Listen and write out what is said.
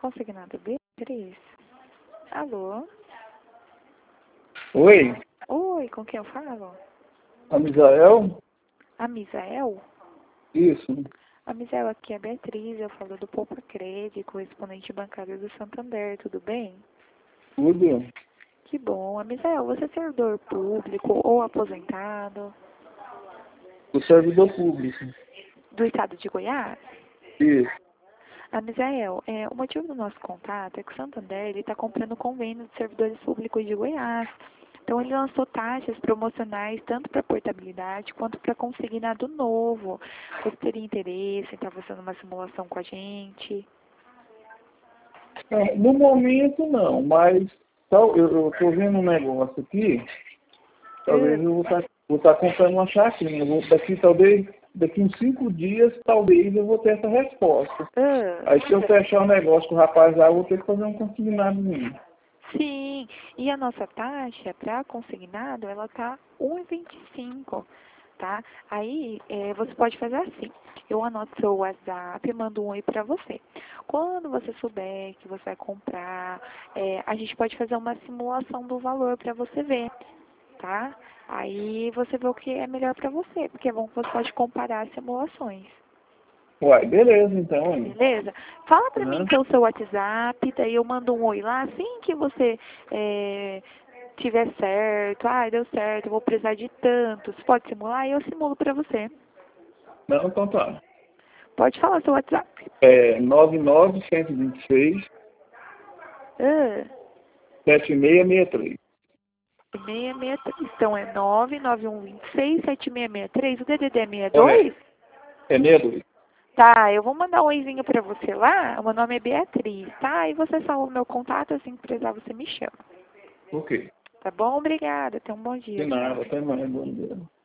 Consignado Beatriz? Alô? Oi, Oi, com quem eu falo? a Misael? A Misael? Isso, A Misael, aqui é a Beatriz, eu falo do Poupa Crédito, correspondente bancário do Santander, tudo bem? tudo. Que bom. A Misael, você é servidor público ou aposentado O servidor público. do estado de Goiás? Isso. A Misael, o motivo do nosso contato é que o Santander está comprando convênio de servidores públicos de Goiás. Então, ele lançou taxas promocionais tanto para portabilidade quanto para consignado novo. Você teria interesse em estar fazendo uma simulação com a gente? No momento não, mas eu tô vendo um negócio aqui, talvez eu vou tá comprando uma chacrinha. Daqui uns 5 dias, talvez eu vou ter essa resposta. Aí se eu fechar o negócio com o rapaz lá, eu vou ter que fazer um consignadozinho. Sim, e a nossa taxa para consignado, ela tá 1,25, tá? Aí, você pode fazer assim, eu anoto seu WhatsApp e mando um oi para você. Quando você souber que você vai comprar, a gente pode fazer uma simulação do valor para você ver, tá? Aí você vê o que é melhor para você, porque é bom que você pode comparar as simulações. Uai, beleza então, hein? Beleza? Fala pra mim Uhum. então o seu WhatsApp, daí eu mando um oi lá, assim que você tiver certo, deu certo, eu vou precisar de tantos, pode simular? E eu simulo pra você. Não, então tá. Pode falar seu WhatsApp. 99126 Ah, 7663. 663. Então é 991267663. O DDD é 62? Correto. É 62. Tá, eu vou mandar um oizinho pra você lá. O meu nome é Beatriz, tá? E você salva o meu contato, assim que precisar você me chama. Ok. Tá bom? Obrigada. Tenha um bom De dia. nada, Tchau. até mais. Bom dia.